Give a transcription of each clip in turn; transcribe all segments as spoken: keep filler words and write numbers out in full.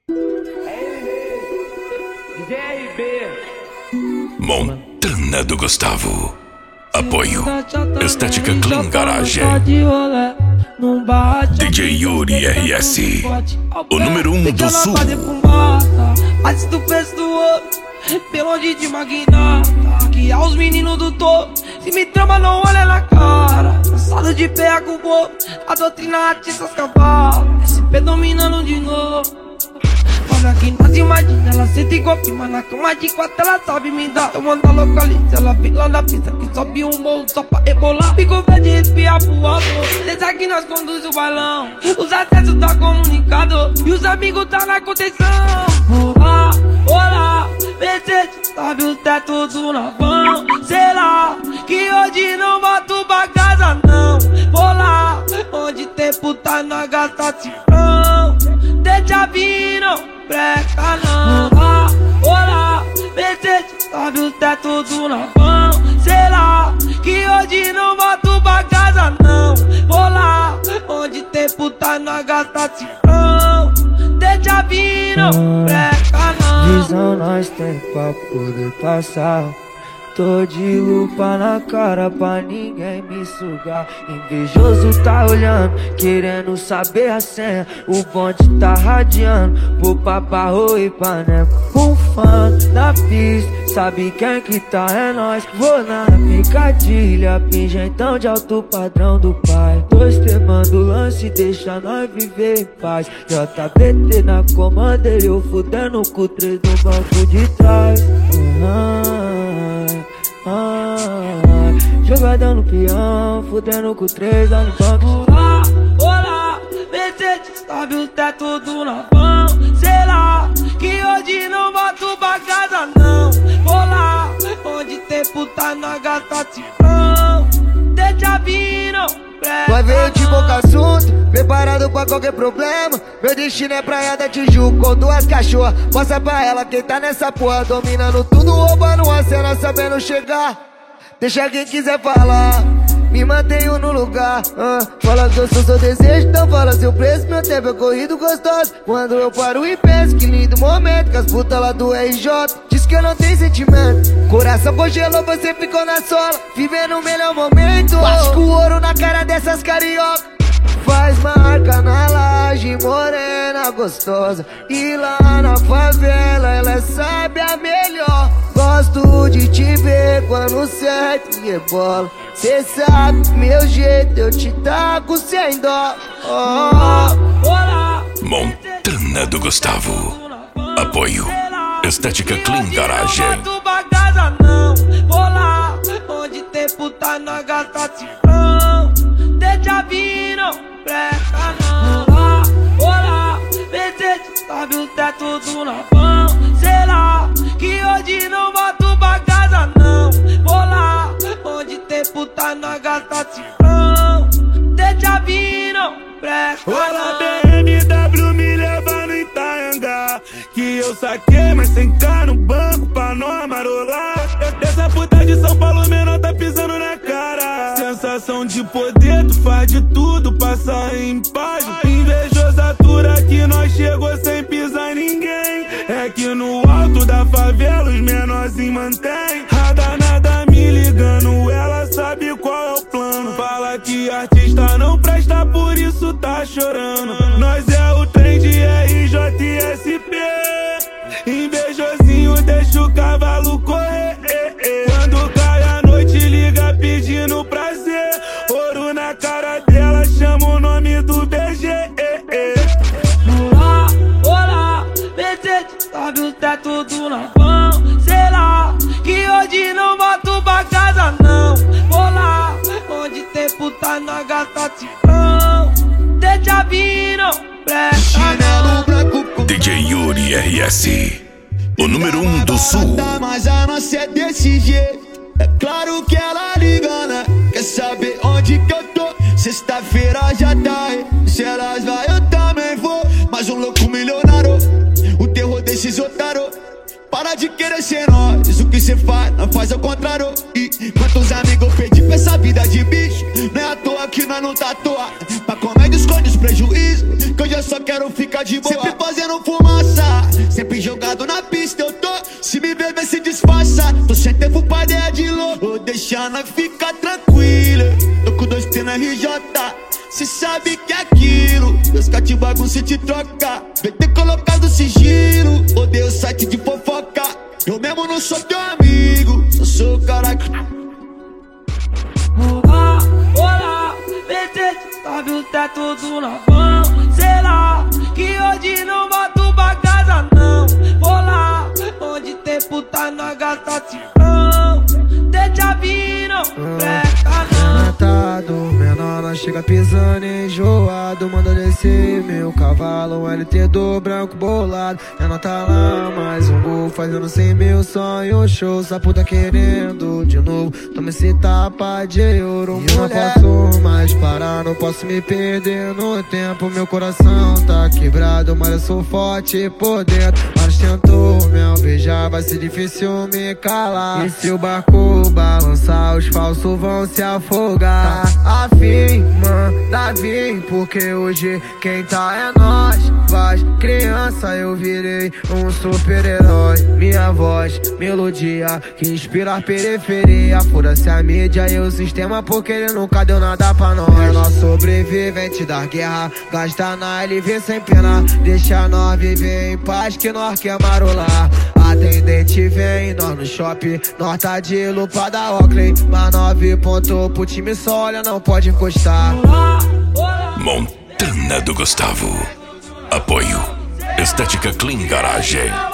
Montana do Gustavo. Apoio Estética Clean Garage. D J Yuri R S, o número um do sul. Antes do preço do ouro, pelo onde de magnata, que aos meninos do topo. Se me trama, não olha na cara. Cansado de pé com o bolo, a doutrina artistas cavalos. S P dominando de novo. Olha que nós imagina, ela senta igual prima na cama de quatro, ela sabe me dar. Eu mando a localiza, ela vem lá na pista que sobe um morro só pra rebolar. Fico verde espiar pro amor, desde aqui nós conduz o balão. Os acessos tá comunicado e os amigos tá na contenção. Olá, olá, Mercedes, sabe o teto do navão. Sei lá, que hoje não volto pra casa não. Vou lá, onde tempo tá na gastação. Deixa vir, não breca não. Ah, olá, Mercedes, sabe o teto do navão. Sei lá, que hoje não volto pra casa não. Vou lá, onde tempo tá na gastação. Deixa vir, não breca não. Visão nós tem pra poder passar. Tô de lupa na cara pra ninguém me sugar. Invejoso tá olhando, querendo saber a senha. O bonde tá radiando, pro paparro e panema. Um fã na pista, sabe quem que tá, é nós. Vou na picadilha, pingentão de alto padrão do pai. Dois temando lance, deixa nós viver em paz. J B T na comanda, eu fudendo com três no banco de trás. Uhum. Ah, jogadão no peão, fudendo com três lá no banco. Olá, olá, Mercedes, sabe o teto do navão. Sei lá, que hoje não volto pra casa não. Vou lá, onde tempo tá na gastação. Deixa vir, não presta. Vai ver de boca assunto, preparado pra qualquer problema. Meu destino é praia da Tijuca com duas cachorras. Mostra pra ela quem tá nessa porra, dominando tudo, roubando a cena, sabendo chegar. Deixa quem quiser falar, me mantenho no lugar. uh. Fala que eu sou seu desejo, então fala seu preço. Meu tempo é corrido gostoso. Quando eu paro e penso, que lindo momento. Com as putas lá do R J, diz que eu não tenho sentimento. Coração congelou, você ficou na sola, vivendo o melhor momento. Acho que o ouro na cara dessas carioca faz marca na laje, morena gostosa. E lá na favela ela sabe a melhor. Gosto de te ver quando certo e rebola. Cê sabe meu jeito, eu te taco sem dó. Oh. Olá, Montana do Gustavo. Apoio Estética Clean Garage. não volto pra casa não. Vou lá, onde tempo tá na gastação. Deixa vir, não presta não. Olá, olá, Mercedes, sabe o teto do navão. Sei lá, que hoje não volto pra casa não. Vou lá, onde tempo tá na gastação. Deixa vir, não presta Olá, não. B M W me leva no Itaianga, que eu saquei, mas sem cá no banco pra nós marolar. Dessa puta de São Paulo, menor tá pisando na cara. Sensação de poder, tu faz de tudo, passa em paz. Invejoso atura que nós chegou sem pisar em ninguém. É que no alto da favela os menorzinhos mantém. A danada me ligando, ela sabe qual é o plano. Fala que artista não presta, por isso tá chorando. Nós é o trem de R J S P. Invejosinho deixa o cavalo correr. Quando cai a noite liga pedindo prazer. Ouro na cara dela, chama o nome do B G. Olá, olá, Mercedes, sabe o teto do navão. Sei lá, que hoje não volto pra casa não. Vou lá, onde tempo tá na gastação. Deixa vir, não presta não. D J Yuri R S, o número um do sul. Mas a nossa é desse jeito. É claro que ela liga, né? Quer saber onde que eu tô? Sexta-feira já tá aí. Se elas vai, eu também vou. Mais um louco milionário, o terror desses otários. para de querer ser nós. O que cê faz, não faz ao contrário. E quantos amigos perdi pra essa vida de bicho? Não é à toa que nós não tá à toa. Pra comédia esconde os prejuízos, que eu já só quero ficar de boa. Sempre fazendo fumaça, sempre jogado na pista eu tô. Se me beber se disfarça, tô sem tempo pra ideia de louco. Vou deixar nós ficar tranquila. Tô com dois T na R J, cê sabe que é aquilo. Deus cate bagunça e te troca. Vem ter colocado sigilo. Odeio o site de fofoca. Eu mesmo não sou teu amigo, só sou o cara que... Olá, olá, Mercedes, sobe o teto do navão. Será que hoje não volto pra casa não? Vou lá, onde tempo tá na gata tifrão. Deixa vir, não presta não. Matado, menor, nós chega pisando enjoado. Manda descer meu cavalo, um L T do branco bolado. Menor tá lá, mais um gol, fazendo cem mil sonho show. Essa puta querendo de novo, toma esse tapa de ouro. E não posso mais parar, não posso me perder no tempo. Meu coração tá quebrado, mas eu sou forte por dentro. Mas tentou me alvejar, vai ser difícil me calar. E se o barco balançar, os falsos vão se afogar. Tá afim, manda vir, porque hoje quem tá é nós. Faz criança, eu virei um super-herói. Minha voz, melodia, que inspira a periferia. Foda-se a mídia e o sistema, porque ele nunca deu nada pra nós. É nós sobrevivente da guerra, gasta na L V sem pena. Deixa nós viver em paz, que nós quer marolar. Atendente vem, nós no shopping, nós tá de lupa da Oakley. Mas nove pontos pro time só, olha, não pode encostar. Montana do Gustavo. Apoio Estética Clean Garage.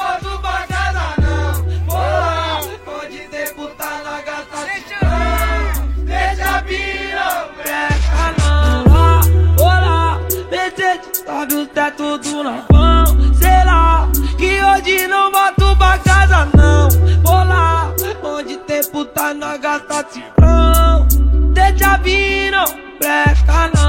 Sobe o teto do navão. Será que hoje não volto pra casa não? Vou lá, onde tempo tá na gata tifrão. Deixa vir, não presta não.